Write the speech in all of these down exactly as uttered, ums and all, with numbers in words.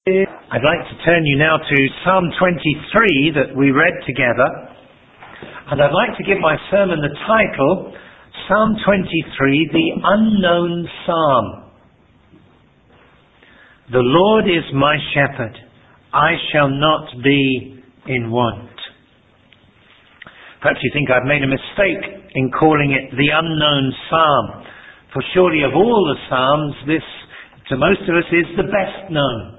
I'd like to turn you now to Psalm twenty-three that we read together, and I'd like to give my sermon the title, Psalm twenty-three, the Unknown Psalm. The Lord is my shepherd, I shall not be in want. Perhaps you think I've made a mistake in calling it the Unknown Psalm, for surely of all the Psalms, this, to most of us, is the best known.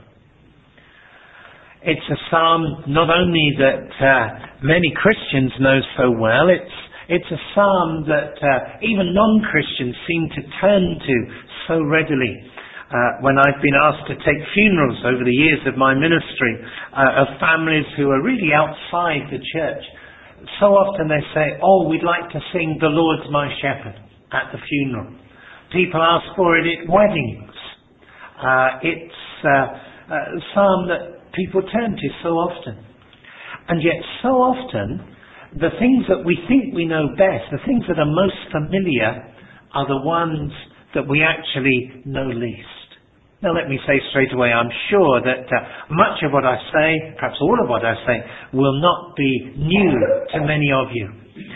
It's a psalm not only that uh, many Christians know so well, it's it's a psalm that uh, even non-Christians seem to turn to so readily. Uh, when I've been asked to take funerals over the years of my ministry uh, of families who are really outside the church, so often they say, oh, we'd like to sing The Lord's My Shepherd at the funeral. People ask for it at weddings. Uh, it's uh, a psalm that people turn to so often. And yet so often, the things that we think we know best, the things that are most familiar, are the ones that we actually know least. Now let me say straight away, I'm sure that uh, much of what I say, perhaps all of what I say, will not be new to many of you.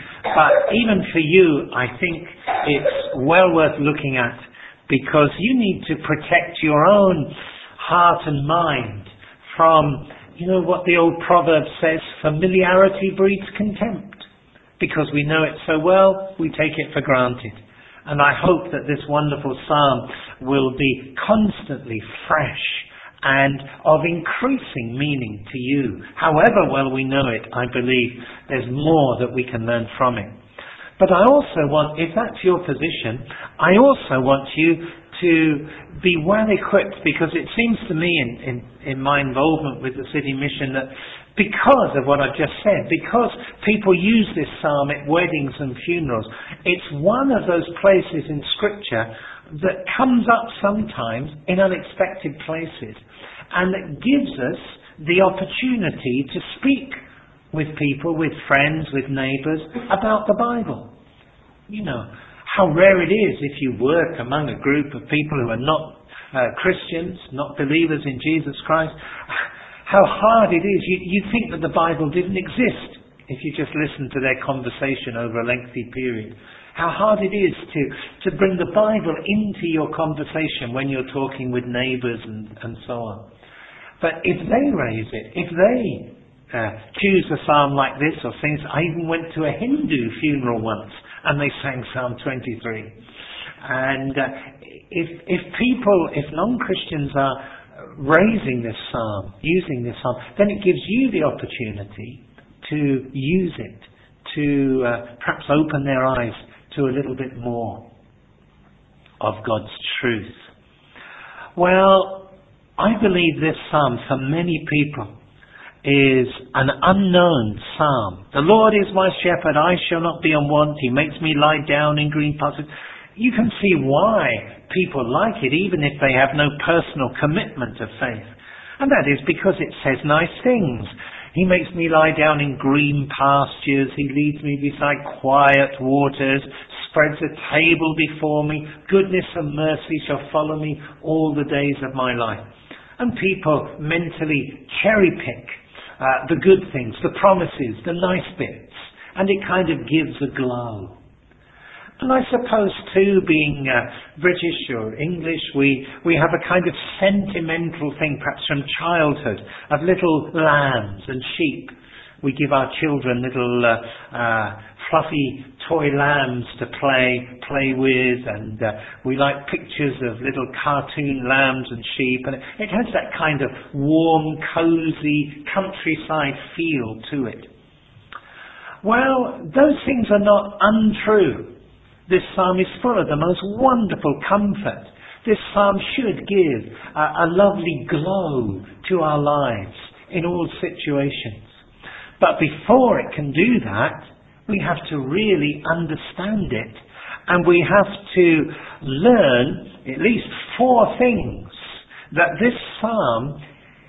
But even for you, I think it's well worth looking at, because you need to protect your own heart and mind from, you know what the old proverb says, familiarity breeds contempt. Because we know it so well, we take it for granted. And I hope that this wonderful psalm will be constantly fresh and of increasing meaning to you. However well we know it, I believe there's more that we can learn from it. But I also want, if that's your position, I also want you to be well equipped, because it seems to me in, in, in my involvement with the city mission that because of what I've just said, because people use this psalm at weddings and funerals, it's one of those places in Scripture that comes up sometimes in unexpected places, and that gives us the opportunity to speak with people, with friends, with neighbours about the Bible. You know, how rare it is if you work among a group of people who are not uh, Christians, not believers in Jesus Christ. How hard it is. You, you think that the Bible didn't exist if you just listen to their conversation over a lengthy period. How hard it is to, to bring the Bible into your conversation when you're talking with neighbours and, and so on. But if they raise it, if they uh, choose a psalm like this or things, I even went to a Hindu funeral once, and they sang Psalm twenty-three. And uh, if if people, if non-Christians are raising this psalm, using this psalm, then it gives you the opportunity to use it, to uh, perhaps open their eyes to a little bit more of God's truth. Well, I believe this psalm, for many people, is an unknown psalm. The Lord is my shepherd, I shall not be in want. He makes me lie down in green pastures. You can see why people like it, even if they have no personal commitment of faith. And that is because it says nice things. He makes me lie down in green pastures. He leads me beside quiet waters, spreads a table before me. Goodness and mercy shall follow me all the days of my life. And people mentally cherry pick Uh, the good things, the promises, the nice bits, and it kind of gives a glow. And I suppose too, being uh, British or English, we, we have a kind of sentimental thing, perhaps from childhood, of little lambs and sheep. We give our children little uh, uh, fluffy toy lambs to play play with, and uh, we like pictures of little cartoon lambs and sheep, and it has that kind of warm, cosy countryside feel to it. Well, those things are not untrue. This psalm is full of the most wonderful comfort. This psalm should give uh, a lovely glow to our lives in all situations. But before it can do that, we have to really understand it, and we have to learn at least four things that this psalm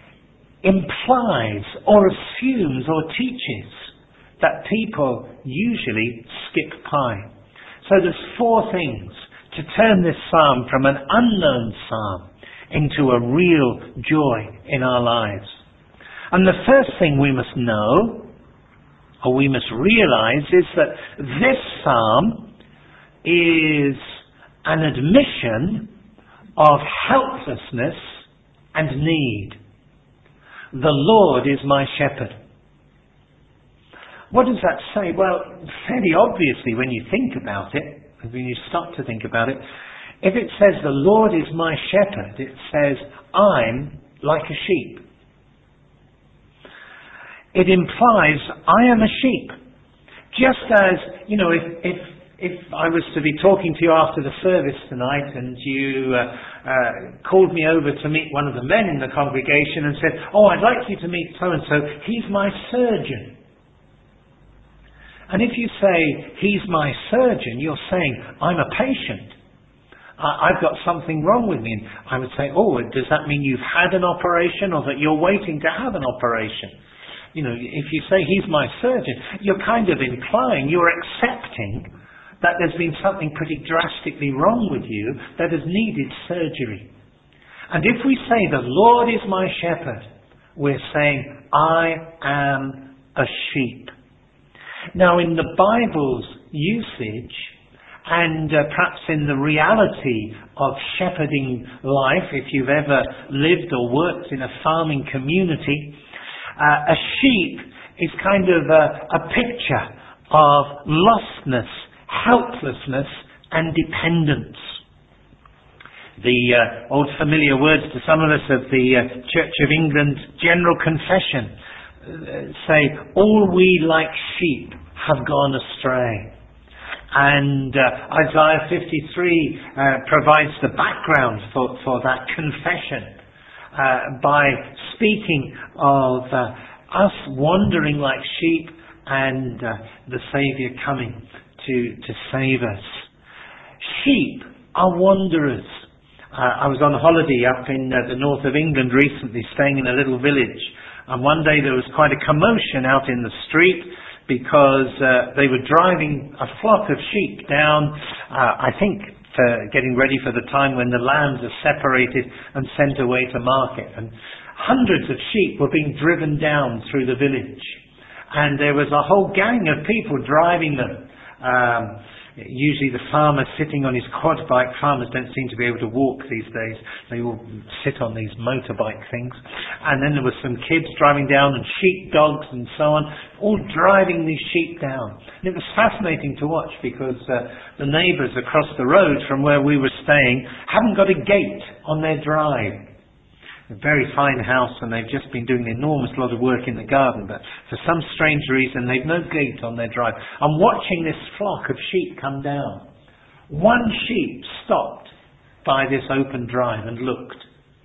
implies or assumes or teaches that people usually skip by. So there's four things to turn this psalm from an unknown psalm into a real joy in our lives. And the first thing we must know, or we must realize, is that this psalm is an admission of helplessness and need. The Lord is my shepherd. What does that say? Well, fairly obviously when you think about it, when you stop to think about it, if it says the Lord is my shepherd, it says I'm like a sheep. It implies I am a sheep. Just as, you know, if, if, if I was to be talking to you after the service tonight and you uh, uh, called me over to meet one of the men in the congregation and said, oh, I'd like you to meet so-and-so, he's my surgeon. And if you say, he's my surgeon, you're saying, I'm a patient. I, I've got something wrong with me. And I would say, oh, does that mean you've had an operation or that you're waiting to have an operation? You know, if you say, he's my surgeon, you're kind of implying, you're accepting that there's been something pretty drastically wrong with you that has needed surgery. And if we say, the Lord is my shepherd, we're saying, I am a sheep. Now, in the Bible's usage, and uh, perhaps in the reality of shepherding life, if you've ever lived or worked in a farming community, uh, a sheep is kind of a, a picture of lostness, helplessness, and dependence. The uh, old familiar words to some of us of the uh, Church of England General Confession say, all we like sheep have gone astray. And uh, Isaiah fifty-three uh, provides the background for, for that confession uh, by speaking of uh, us wandering like sheep and uh, the Saviour coming to, to save us. Sheep are wanderers. Uh, I was on holiday up in uh, the north of England recently, staying in a little village. And one day there was quite a commotion out in the street because uh, they were driving a flock of sheep down, uh, I think, for getting ready for the time when the lambs are separated and sent away to market. And hundreds of sheep were being driven down through the village. And there was a whole gang of people driving them. Um, Usually the farmer sitting on his quad bike. Farmers don't seem to be able to walk these days. They all sit on these motorbike things. And then there were some kids driving down and sheep dogs and so on, all driving these sheep down. And it was fascinating to watch because uh, the neighbours across the road from where we were staying haven't got a gate on their drive. A very fine house, and they've just been doing an enormous lot of work in the garden, but for some strange reason they've no gate on their drive. I'm watching this flock of sheep come down. One sheep stopped by this open drive and looked,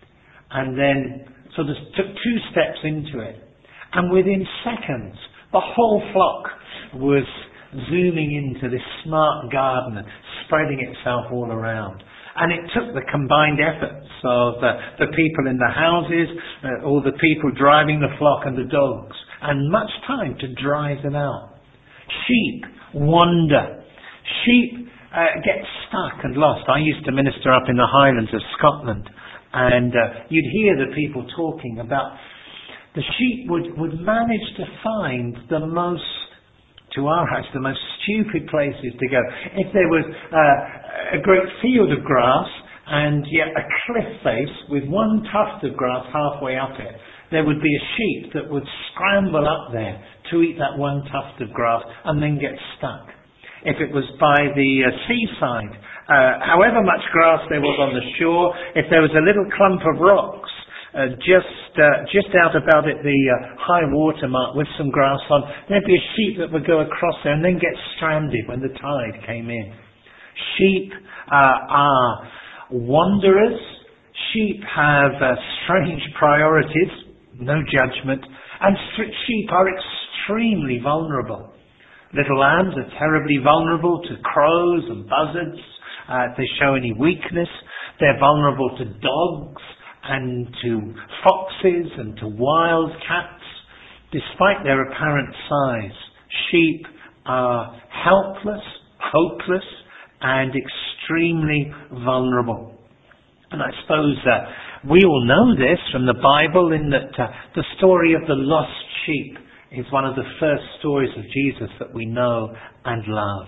and then sort of took two steps into it, and within seconds the whole flock was zooming into this smart garden and spreading itself all around. And it took the combined efforts of uh, the people in the houses, uh, all the people driving the flock and the dogs, and much time to drive them out. Sheep wander. Sheep uh, get stuck and lost. I used to minister up in the Highlands of Scotland, and uh, you'd hear the people talking about the sheep would, would manage to find the most, to our eyes, the most stupid places to go. If there was uh, a great field of grass and yet a cliff face with one tuft of grass halfway up it, there would be a sheep that would scramble up there to eat that one tuft of grass and then get stuck. If it was by the uh, seaside, uh, however much grass there was on the shore, if there was a little clump of rocks Uh, just uh, just out about at the uh, high water mark with some grass on, there'd be a sheep that would go across there and then get stranded when the tide came in. Sheep uh, are wanderers. Sheep have uh, strange priorities, no judgment, and sheep are extremely vulnerable. Little lambs are terribly vulnerable to crows and buzzards. Uh, if they show any weakness, they're vulnerable to dogs and to foxes and to wild cats. Despite their apparent size, sheep are helpless, hopeless, and extremely vulnerable. And I suppose uh, We all know this from the Bible, in that uh, the story of the lost sheep is one of the first stories of Jesus that we know and love.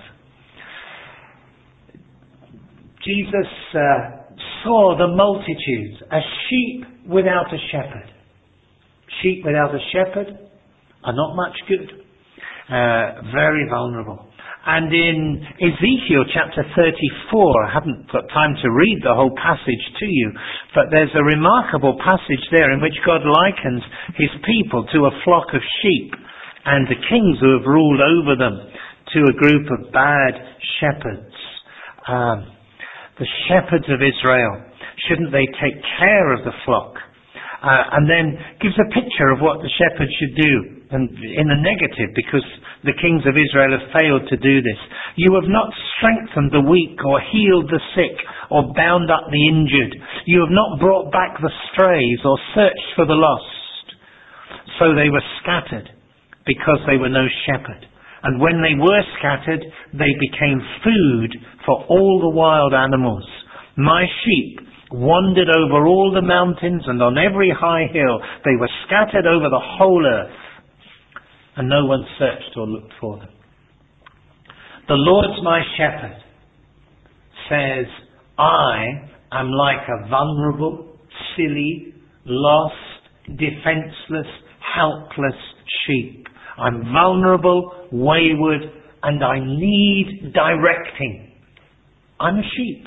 Jesus uh, saw the multitudes, a sheep without a shepherd. Sheep without a shepherd are not much good. Uh, very vulnerable. And in Ezekiel chapter thirty-four, I haven't got time to read the whole passage to you, but there's a remarkable passage there in which God likens his people to a flock of sheep, and the kings who have ruled over them to a group of bad shepherds. Um, the shepherds of Israel, shouldn't they take care of the flock? Uh, and then gives a picture of what the shepherds should do, and in the negative, because the kings of Israel have failed to do this. You have not strengthened the weak, or healed the sick, or bound up the injured. You have not brought back the strays, or searched for the lost. So they were scattered, because they were no shepherd. And when they were scattered, they became food for all the wild animals. My sheep wandered over all the mountains and on every high hill. They were scattered over the whole earth, and no one searched or looked for them. The Lord's my shepherd says, I am like a vulnerable, silly, lost, defenseless, helpless sheep. I'm vulnerable, wayward, and I need directing. I'm a sheep.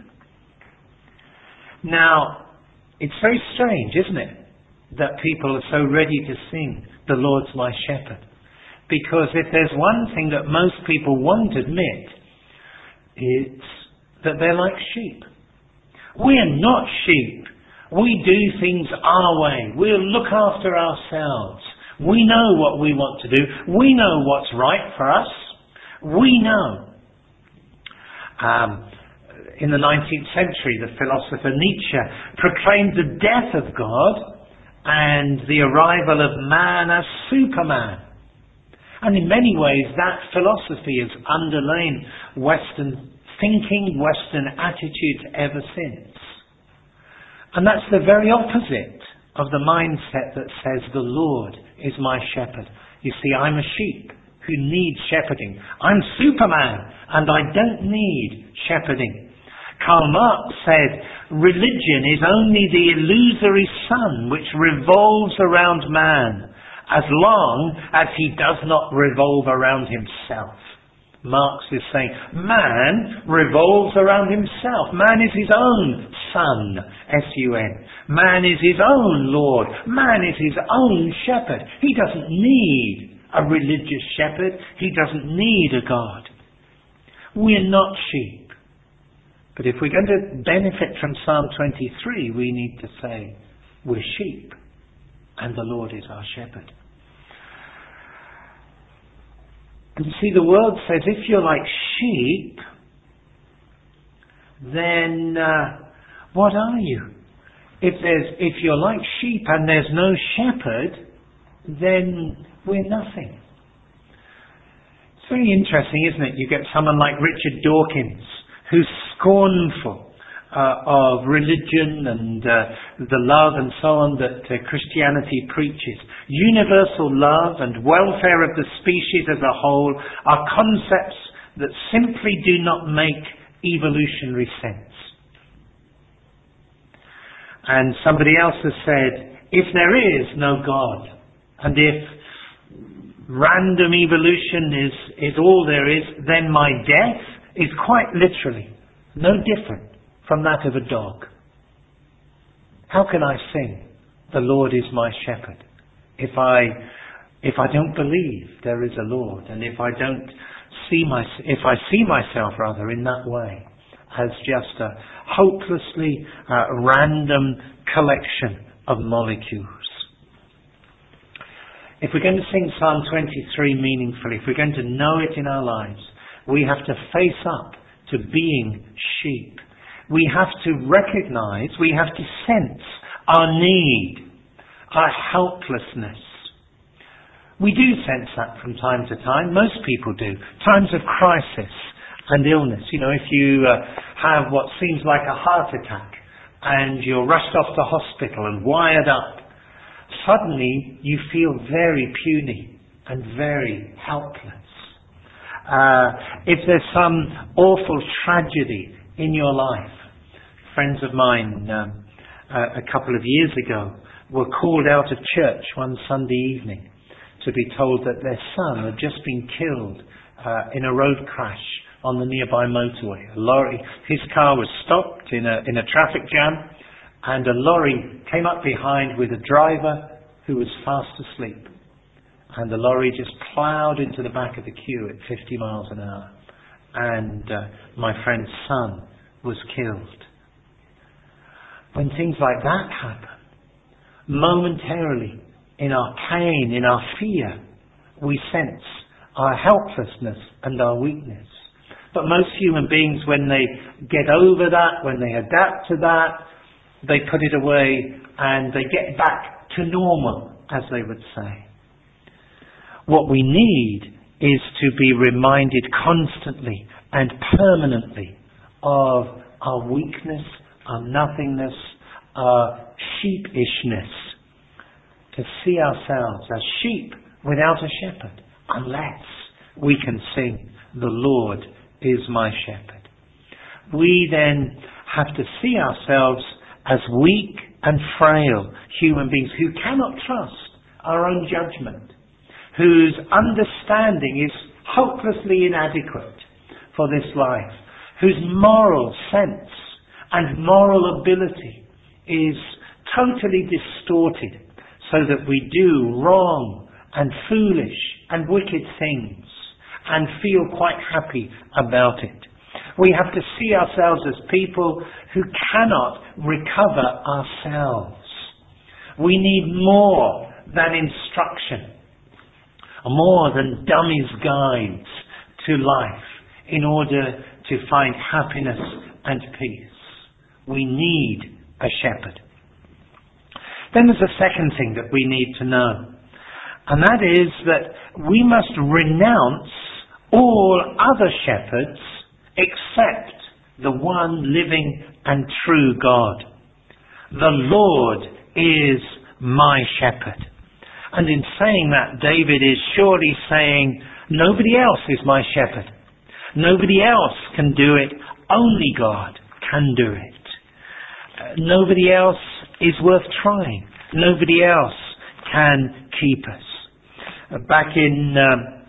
Now, it's very strange, isn't it, that people are so ready to sing, the Lord's my shepherd. Because if there's one thing that most people won't admit, it's that they're like sheep. We're not sheep. We do things our way. We'll look after ourselves. We know what we want to do. We know what's right for us. We know. Um, in the nineteenth century, the philosopher Nietzsche proclaimed the death of God and the arrival of man as Superman. And in many ways, that philosophy has underlain Western thinking, Western attitudes ever since. And that's the very opposite of the mindset that says, the Lord is my shepherd. You see, I'm a sheep who needs shepherding. I'm Superman, and I don't need shepherding. Karl Marx said, religion is only the illusory sun which revolves around man, as long as he does not revolve around himself. Marx is saying, man revolves around himself. Man is his own sun, S U N. Man is his own Lord. Man is his own shepherd. He doesn't need a religious shepherd. He doesn't need a God. We're not sheep. But if we're going to benefit from Psalm twenty-three, we need to say, we're sheep, and the Lord is our shepherd. And you see, the world says, if you're like sheep, then uh, what are you? If there's, if you're like sheep and there's no shepherd, then we're nothing. It's very interesting, isn't it? You get someone like Richard Dawkins, who's scornful uh, of religion and uh, the love and so on that uh, Christianity preaches. Universal love and welfare of the species as a whole are concepts that simply do not make evolutionary sense. And somebody else has said, if there is no God, and if random evolution is, is all there is, then my death is quite literally no different from that of a dog. How can I sing, the Lord is my shepherd, if I if I don't believe there is a Lord, and if I don't see my if I see myself rather in that way as just a hopelessly uh, random collection of molecules? If we're going to sing Psalm twenty-three meaningfully, if we're going to know it in our lives, we have to face up to being sheep. We have to recognize, we have to sense our need, our helplessness. We do sense that from time to time. Most people do. Times of crisis and illness. You know, if you uh, have what seems like a heart attack, and you're rushed off to hospital and wired up, suddenly you feel very puny and very helpless. Uh, if there's some awful tragedy in your life, friends of mine um, uh, a couple of years ago were called out of church one Sunday evening to be told that their son had just been killed uh, in a road crash on the nearby motorway. A lorry, his car was stopped in a in a traffic jam, and a lorry came up behind with a driver who was fast asleep. And the lorry just ploughed into the back of the queue at fifty miles an hour. And uh, my friend's son was killed. When things like that happen, momentarily, in our pain, in our fear, we sense our helplessness and our weakness. But most human beings, when they get over that, when they adapt to that, they put it away and they get back to normal, as they would say. What we need is to be reminded constantly and permanently of our weakness, our nothingness, our sheepishness. To see ourselves as sheep without a shepherd, unless we can sing, "The Lord is my shepherd." We then have to see ourselves as weak and frail human beings who cannot trust our own judgment, whose understanding is hopelessly inadequate for this life, whose moral sense and moral ability is totally distorted, so that we do wrong and foolish and wicked things and feel quite happy about it. We have to see ourselves as people who cannot recover ourselves. We need more than instruction, more than dummies' guides to life in order to find happiness and peace. We need a shepherd. Then there's a second thing that we need to know, and that is that we must renounce all other shepherds except the one living and true God. The Lord is my shepherd. And in saying that, David is surely saying, nobody else is my shepherd. Nobody else can do it. Only God can do it. Uh, nobody else is worth trying. Nobody else can keep us. Uh, back in um,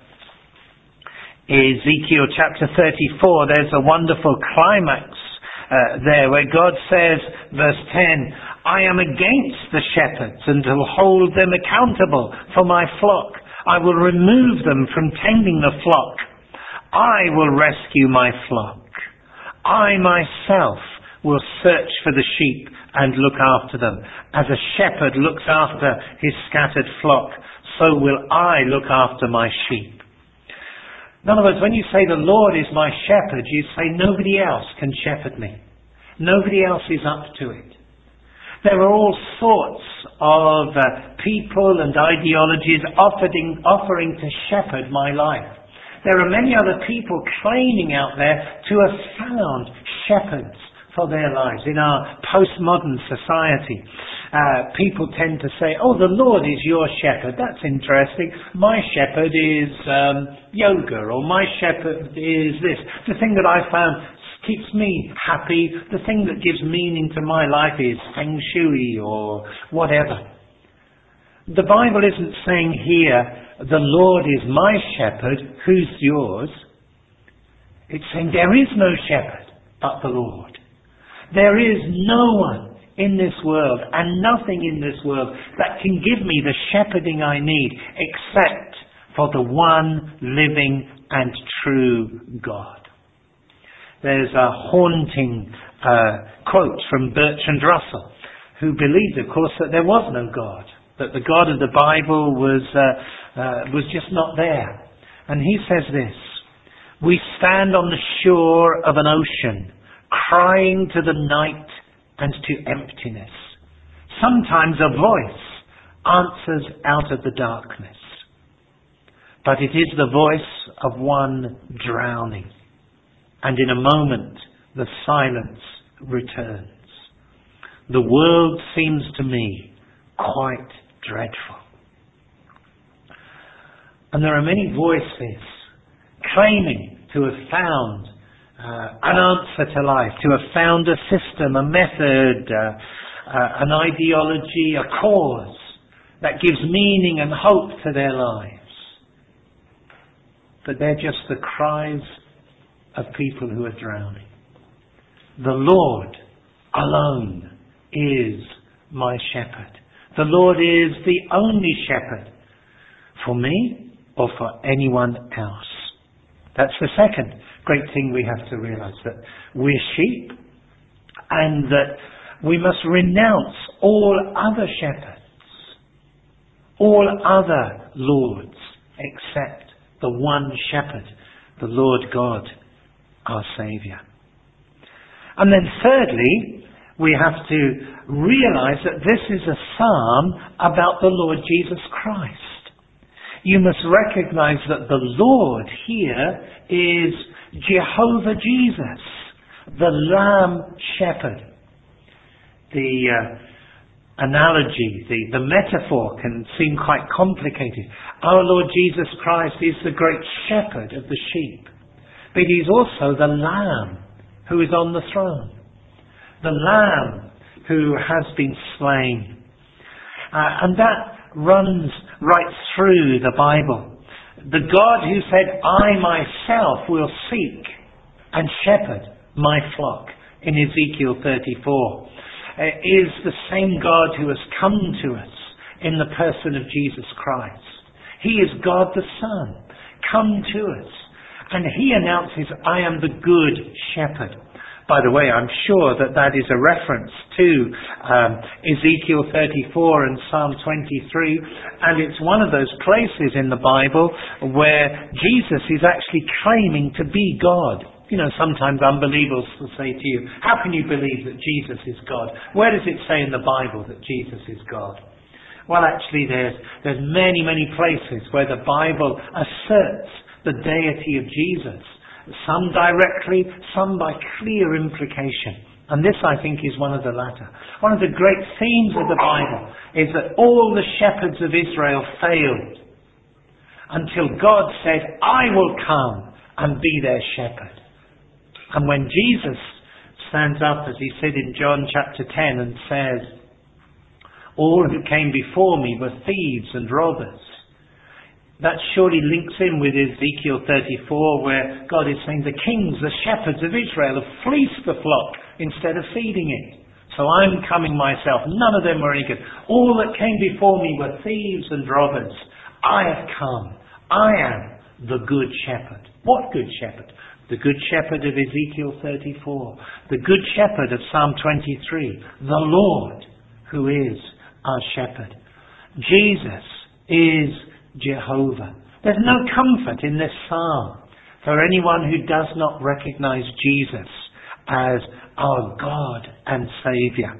Ezekiel chapter thirty-four, there's a wonderful climax uh, there where God says, verse ten, "I am against the shepherds and will hold them accountable for my flock. I will remove them from tending the flock. I will rescue my flock. I myself will search for the sheep and look after them. As a shepherd looks after his scattered flock, so will I look after my sheep." In other words, when you say the Lord is my shepherd, you say nobody else can shepherd me. Nobody else is up to it. There are all sorts of uh, people and ideologies offering, offering to shepherd my life. There are many other people claiming out there to have found shepherds for their lives. In our postmodern society, uh, people tend to say, "Oh, the Lord is your shepherd. That's interesting. My shepherd is um, yoga, or my shepherd is this. The thing that I found keeps me happy. The thing that gives meaning to my life is feng shui or whatever." The Bible isn't saying here, "The Lord is my shepherd, who's yours?" It's saying there is no shepherd but the Lord. There is no one in this world and nothing in this world that can give me the shepherding I need except for the one living and true God. There's a haunting uh, quote from Bertrand Russell, who believed, of course, that there was no God, that the God of the Bible was uh, uh, was just not there. And he says this: "We stand on the shore of an ocean, crying to the night and to emptiness. Sometimes a voice answers out of the darkness, but it is the voice of one drowning. And in a moment, the silence returns." The world seems to me quite dreadful. And there are many voices claiming to have found uh, an answer to life, to have found a system, a method, uh, uh, an ideology, a cause that gives meaning and hope to their lives. But they're just the cries of people who are drowning. The Lord alone is my shepherd. The Lord is the only shepherd for me or for anyone else. That's the second great thing we have to realize, that we're sheep and that we must renounce all other shepherds, all other lords except the one shepherd, the Lord God, our Saviour. And then thirdly, we have to realize that this is a psalm about the Lord Jesus Christ. You must recognize that the Lord here is Jehovah Jesus, the Lamb Shepherd. The uh, analogy, the, the metaphor can seem quite complicated. Our Lord Jesus Christ is the great shepherd of the sheep, but he's also the Lamb who is on the throne. The Lamb who has been slain. Uh, and that runs right through the Bible. The God who said, I myself will seek and shepherd my flock, in Ezekiel thirty-four, uh, is the same God who has come to us in the person of Jesus Christ. He is God the Son, come to us. And he announces, I am the good shepherd. By the way, I'm sure that that is a reference to um, Ezekiel thirty-four and Psalm twenty-three, and it's one of those places in the Bible where Jesus is actually claiming to be God. You know, sometimes unbelievers will say to you, how can you believe that Jesus is God? Where does it say in the Bible that Jesus is God? Well, actually, there's, there's many, many places where the Bible asserts the deity of Jesus. Some directly, some by clear implication. And this, I think, is one of the latter. One of the great themes of the Bible is that all the shepherds of Israel failed until God said, I will come and be their shepherd. And when Jesus stands up, as he said in John chapter ten, and says, all who came before me were thieves and robbers, that surely links in with Ezekiel thirty-four, where God is saying the kings, the shepherds of Israel have fleeced the flock instead of feeding it. So I'm coming myself. None of them were any good. All that came before me were thieves and robbers. I have come. I am the good shepherd. What good shepherd? The good shepherd of Ezekiel thirty-four. The good shepherd of Psalm twenty-three. The Lord who is our shepherd. Jesus is Jehovah. There's no comfort in this psalm for anyone who does not recognize Jesus as our God and Saviour.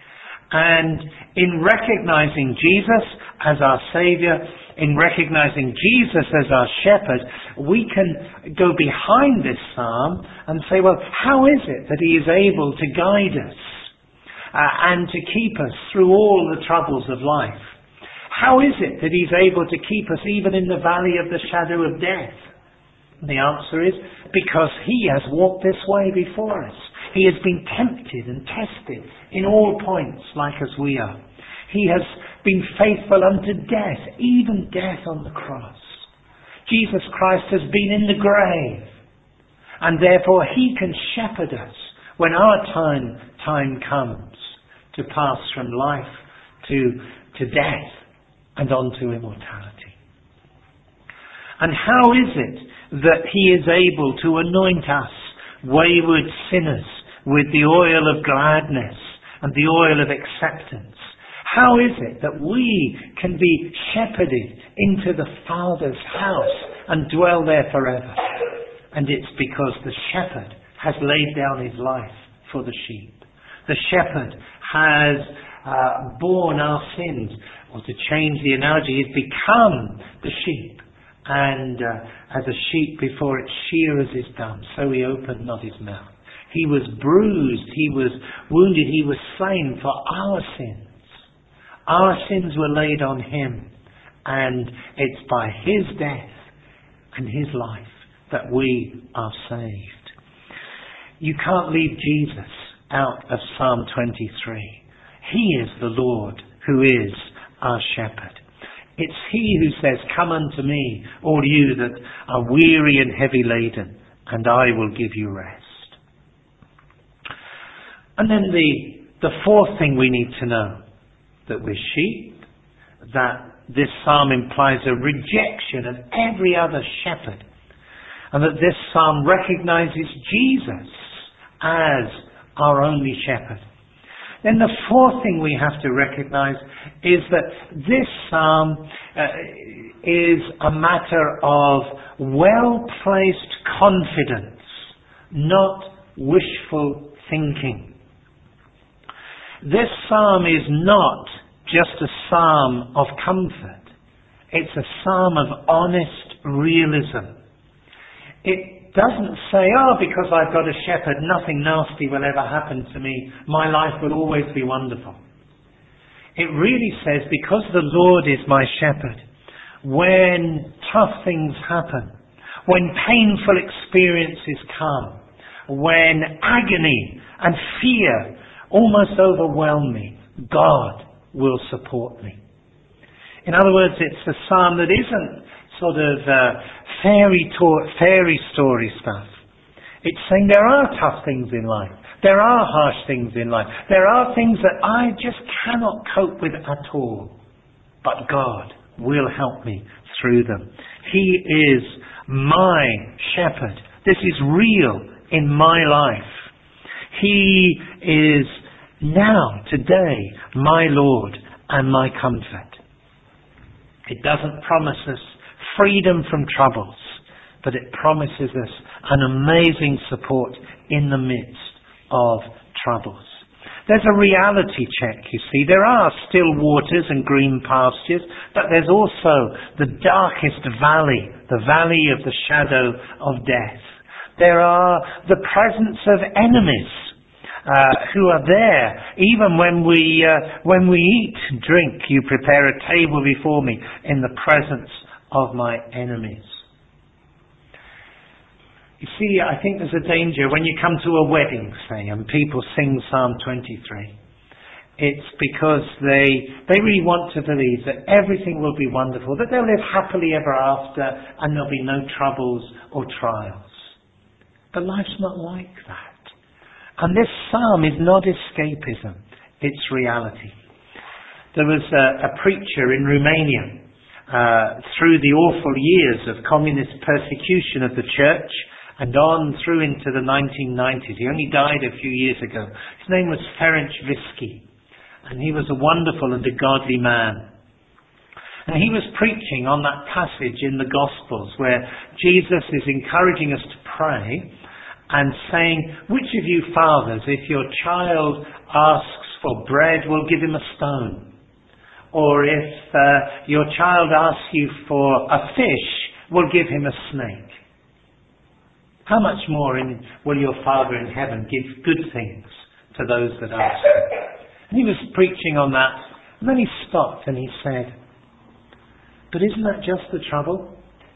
And in recognizing Jesus as our Saviour, in recognizing Jesus as our shepherd, we can go behind this psalm and say, well, how is it that he is able to guide us uh, and to keep us through all the troubles of life? How is it that he's able to keep us even in the valley of the shadow of death? And the answer is because he has walked this way before us. He has been tempted and tested in all points like as we are. He has been faithful unto death, even death on the cross. Jesus Christ has been in the grave, and therefore he can shepherd us when our time, time comes to pass from life to, to death and on to immortality. And how is it that he is able to anoint us, wayward sinners, with the oil of gladness and the oil of acceptance? How is it that we can be shepherded into the Father's house and dwell there forever? And it's because the shepherd has laid down his life for the sheep. The shepherd has uh, borne our sins. Or to change the analogy, he's become the sheep. And uh, as a sheep before its shearers is dumb, so he opened not his mouth. He was bruised, he was wounded, he was slain for our sins. Our sins were laid on him, and it's by his death and his life that we are saved. You can't leave Jesus out of Psalm twenty-three. He is the Lord who is our shepherd. It's he who says, "Come unto me, all you that are weary and heavy laden, and I will give you rest." And then the, the fourth thing we need to know, that we're sheep, that this psalm implies a rejection of every other shepherd, and that this psalm recognizes Jesus as our only shepherd. Then the fourth thing we have to recognize is that this psalm uh, is a matter of well-placed confidence, not wishful thinking. This psalm is not just a psalm of comfort. It's a psalm of honest realism. It doesn't say, oh, because I've got a shepherd, nothing nasty will ever happen to me. My life will always be wonderful. It really says, because the Lord is my shepherd, when tough things happen, when painful experiences come, when agony and fear almost overwhelm me, God will support me. In other words, it's a psalm that isn't sort of uh, fairy, to- fairy story stuff. It's saying there are tough things in life. There are harsh things in life. There are things that I just cannot cope with at all. But God will help me through them. He is my shepherd. This is real in my life. He is now, today, my Lord and my comfort. It doesn't promise us freedom from troubles, but it promises us an amazing support in the midst of troubles. There's a reality check, you see. There are still waters and green pastures, but there's also the darkest valley, the valley of the shadow of death. There are the presence of enemies uh, who are there. Even when we uh, when we eat and drink, you prepare a table before me in the presence of my enemies. You see, I think there's a danger when you come to a wedding, say, and people sing Psalm twenty-three. It's because they they really want to believe that everything will be wonderful, that they'll live happily ever after, and there'll be no troubles or trials. But life's not like that. And this psalm is not escapism, it's reality. There was a, a preacher in Romania uh, through the awful years of communist persecution of the church, and on through into the nineteen nineties. He only died a few years ago. His name was Ferenc Visky, and he was a wonderful and a godly man. And he was preaching on that passage in the Gospels where Jesus is encouraging us to pray and saying, which of you fathers, if your child asks for bread, will give him a stone? Or if uh, your child asks you for a fish, will give him a snake? How much more in, will your Father in heaven give good things to those that ask him? And he was preaching on that, and then he stopped and he said, but isn't that just the trouble?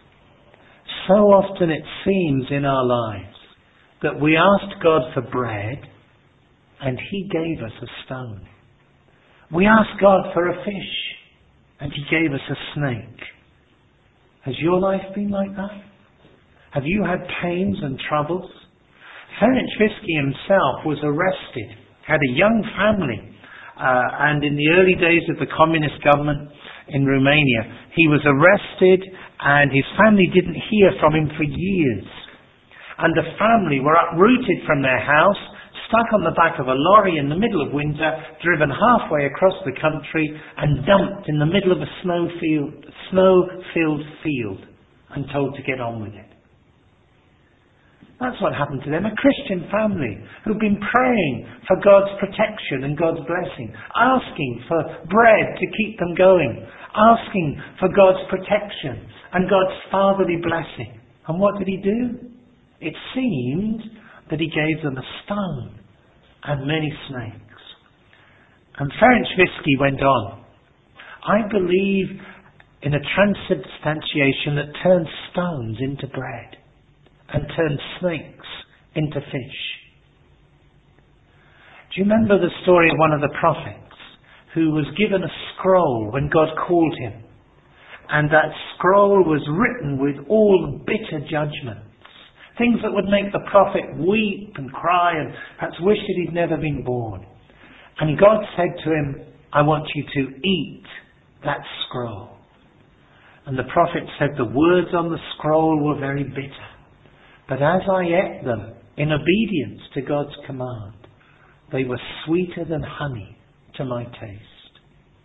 So often it seems in our lives that we asked God for bread and he gave us a stone. We asked God for a fish and he gave us a snake. Has your life been like that? Have you had pains and troubles? Ferenc Visky himself was arrested, had a young family, uh, and in the early days of the communist government in Romania, he was arrested and his family didn't hear from him for years. And the family were uprooted from their house, stuck on the back of a lorry in the middle of winter, driven halfway across the country and dumped in the middle of a snow-field, snow-filled field and told to get on with it. That's what happened to them. A Christian family who'd been praying for God's protection and God's blessing, asking for bread to keep them going, asking for God's protection and God's fatherly blessing. And what did he do? It seemed that he gave them a stone and many snakes. And Ferenc Fisky went on, I believe in a transubstantiation that turns stones into bread and turns snakes into fish. Do you remember the story of one of the prophets who was given a scroll when God called him? And that scroll was written with all bitter judgments. Things that would make the prophet weep and cry and perhaps wish that he'd never been born. And God said to him, I want you to eat that scroll. And the prophet said, the words on the scroll were very bitter. But as I ate them in obedience to God's command, they were sweeter than honey to my taste.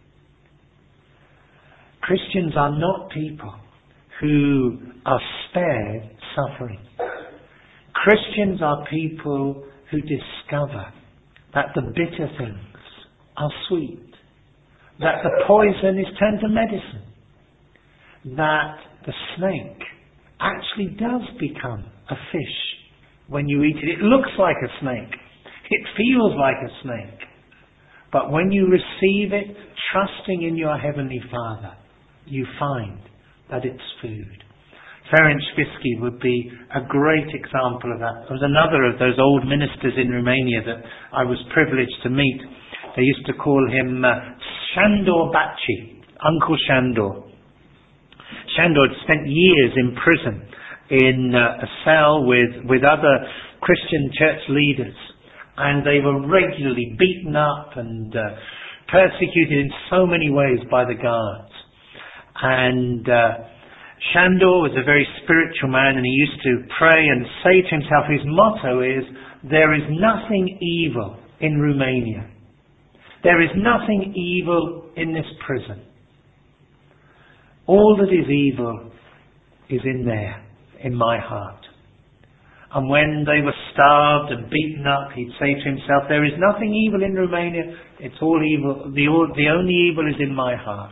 Christians are not people who are spared suffering. Christians are people who discover that the bitter things are sweet, that the poison is turned to medicine, that the snake actually does become a fish when you eat it. It looks like a snake. It feels like a snake. But when you receive it, trusting in your Heavenly Father, you find that it's food. Ferenc Fisky would be a great example of that. There was another of those old ministers in Romania that I was privileged to meet. They used to call him uh, Sandor Baci, Uncle Sandor. Sandor had spent years in prison in uh, a cell with, with other Christian church leaders. And they were regularly beaten up and uh, persecuted in so many ways by the guards. And uh, Sandor was a very spiritual man, and he used to pray and say to himself, his motto is, there is nothing evil in Romania. There is nothing evil in this prison. All that is evil is in there, in my heart. And when they were starved and beaten up, he'd say to himself, there is nothing evil in Romania, it's all evil, the, the only evil is in my heart.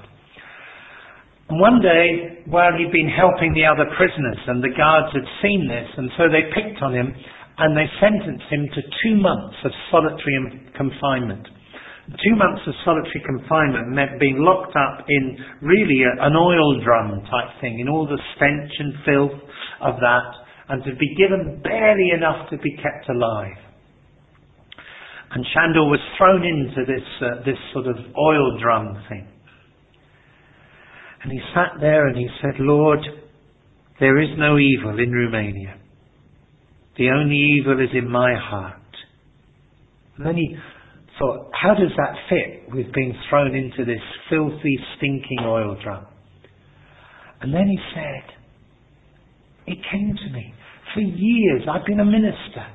And one day, while he'd been helping the other prisoners, and the guards had seen this, and so they picked on him, and they sentenced him to two months of solitary confinement. Two months of solitary confinement meant being locked up in really a, an oil drum type thing, in all the stench and filth of that, and to be given barely enough to be kept alive. And Sandor was thrown into this uh, this sort of oil drum thing. And he sat there and he said, Lord, there is no evil in Romania. The only evil is in my heart. And then he thought, how does that fit with being thrown into this filthy, stinking oil drum? And then he said, it came to me. For years I've been a minister,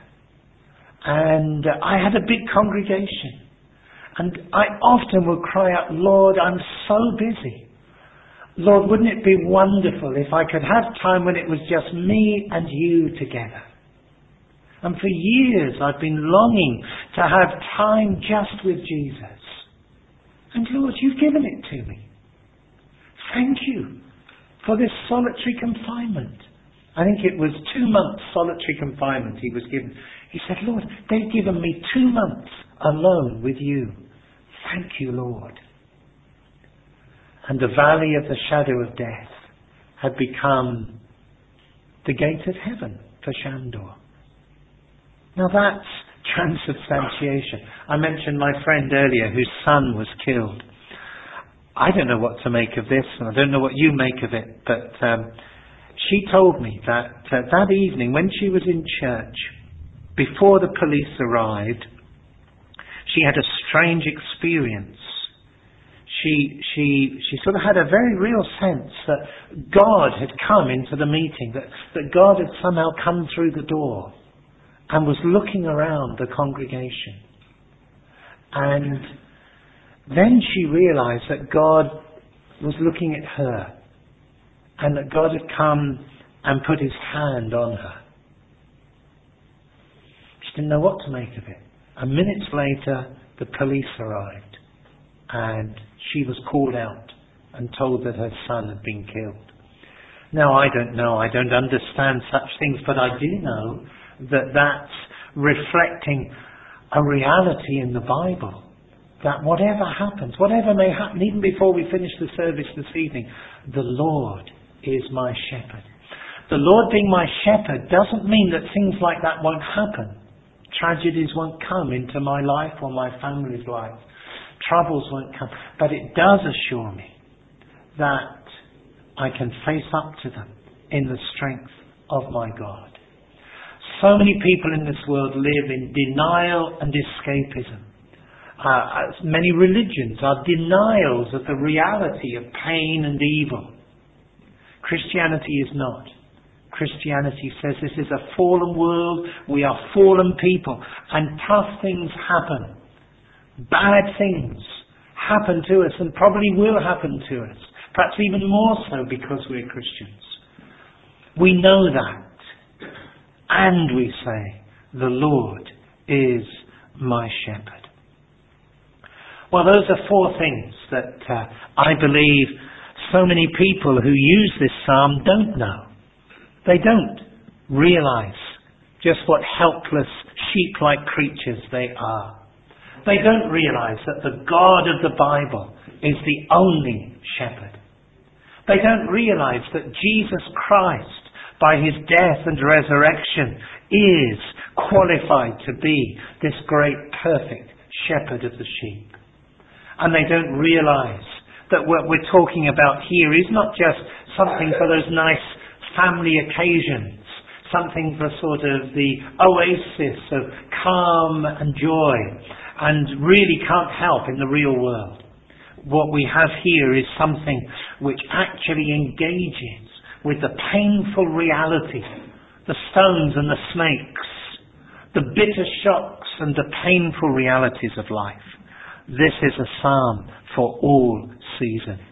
and uh, I had a big congregation, and I often would cry out, Lord, I'm so busy. Lord, wouldn't it be wonderful if I could have time when it was just me and you together? And for years I've been longing to have time just with Jesus. And Lord, you've given it to me. Thank you for this solitary confinement. I think it was two months solitary confinement he was given. He said, Lord, they've given me two months alone with you. Thank you, Lord. And the valley of the shadow of death had become the gate of heaven for Sandor. Now that's transubstantiation. I mentioned my friend earlier whose son was killed. I don't know what to make of this, and I don't know what you make of it, but um, she told me that uh, that evening when she was in church, before the police arrived, she had a strange experience. She, she, she sort of had a very real sense that God had come into the meeting, that, that God had somehow come through the door and was looking around the congregation. And then she realized that God was looking at her, and that God had come and put his hand on her. She didn't know what to make of it. And minutes later, the police arrived, and she was called out and told that her son had been killed. Now, I don't know, I don't understand such things, but I do know that that's reflecting a reality in the Bible. That whatever happens, whatever may happen, even before we finish the service this evening, the Lord is my shepherd. The Lord being my shepherd doesn't mean that things like that won't happen. Tragedies won't come into my life or my family's life. Troubles won't come. But it does assure me that I can face up to them in the strength of my God. So many people in this world live in denial and escapism. Uh, many religions are denials of the reality of pain and evil. Christianity is not. Christianity says this is a fallen world, we are fallen people, and tough things happen. Bad things happen to us and probably will happen to us. Perhaps even more so because we're Christians. We know that. And we say, the Lord is my shepherd. Well, those are four things that uh, I believe so many people who use this psalm don't know. They don't realize just what helpless sheep-like creatures they are. They don't realize that the God of the Bible is the only shepherd. They don't realize that Jesus Christ, by his death and resurrection, is qualified to be this great, perfect shepherd of the sheep. And they don't realize that what we're talking about here is not just something for those nice family occasions, something for sort of the oasis of calm and joy, and really can't help in the real world. What we have here is something which actually engages with the painful reality, the stones and the snakes, the bitter shocks and the painful realities of life. This is a psalm for all seasons.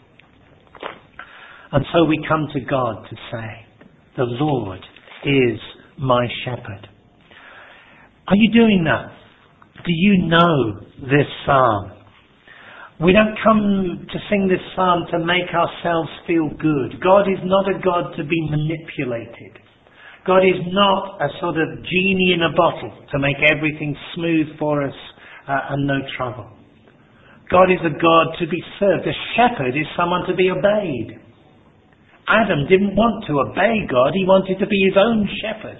And so we come to God to say, the Lord is my shepherd. Are you doing that? Do you know this psalm? We don't come to sing this psalm to make ourselves feel good. God is not a God to be manipulated. God is not a sort of genie in a bottle to make everything smooth for us uh, and no trouble. God is a God to be served. A shepherd is someone to be obeyed. Adam didn't want to obey God. He wanted to be his own shepherd.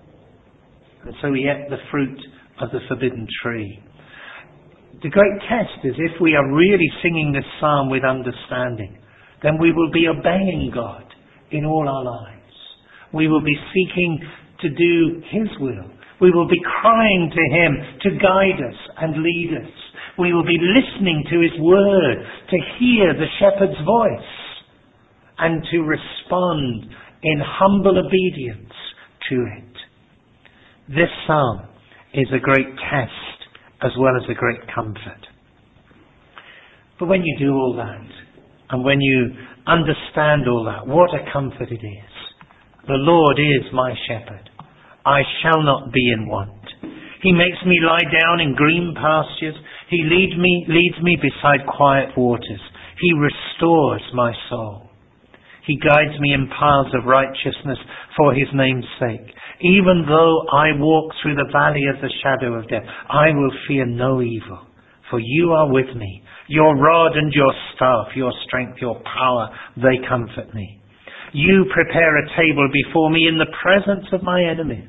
And so he ate the fruit of the forbidden tree. The great test is if we are really singing this psalm with understanding, then we will be obeying God in all our lives. We will be seeking to do his will. We will be crying to him to guide us and lead us. We will be listening to his word, to hear the shepherd's voice, and to respond in humble obedience to it. This psalm is a great test as well as a great comfort. But when you do all that, and when you understand all that, what a comfort it is. The Lord is my shepherd. I shall not be in want. He makes me lie down in green pastures. He leads me, leads me beside quiet waters. He restores my soul. He guides me in paths of righteousness for his name's sake. Even though I walk through the valley of the shadow of death, I will fear no evil, for you are with me. Your rod and your staff, your strength, your power, they comfort me. You prepare a table before me in the presence of my enemies.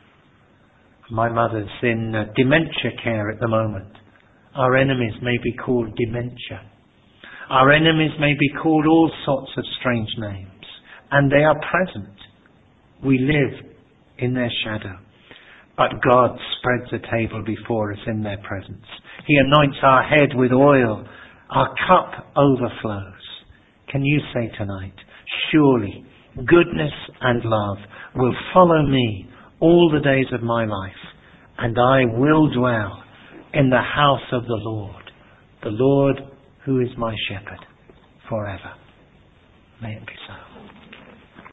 My mother's in uh, dementia care at the moment. Our enemies may be called dementia. Our enemies may be called all sorts of strange names. And they are present. We live in their shadow. But God spreads a table before us in their presence. He anoints our head with oil. Our cup overflows. Can you say tonight, surely goodness and love will follow me all the days of my life, and I will dwell in the house of the Lord, the Lord who is my shepherd forever. May it be so.